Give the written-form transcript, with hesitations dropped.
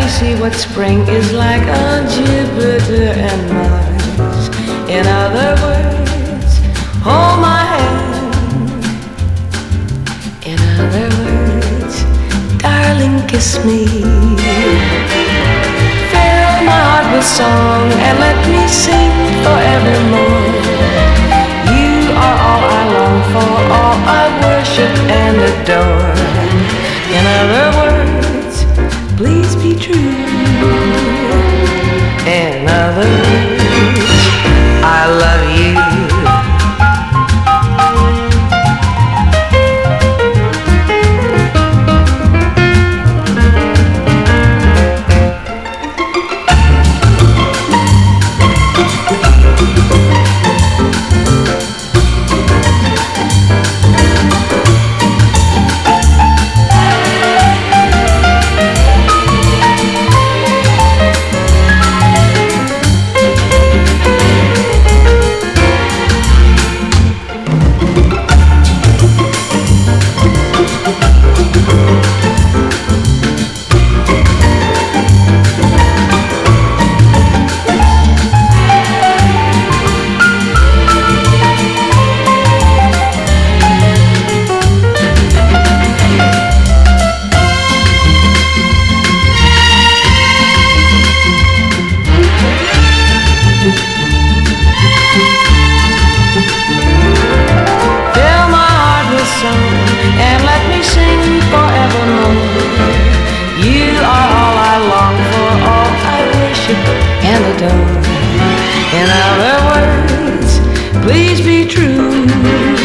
see what spring is like on Jupiter and Mars. In other words, hold my hand. In other words, darling, kiss me. Fill my heart with song and let me sing forevermore. You are all I long for, all I worship and adore. In other words, please be true. In other words, I love you. And let me sing forevermore. You are all I long for, all I worship and adore. In other words, please be true.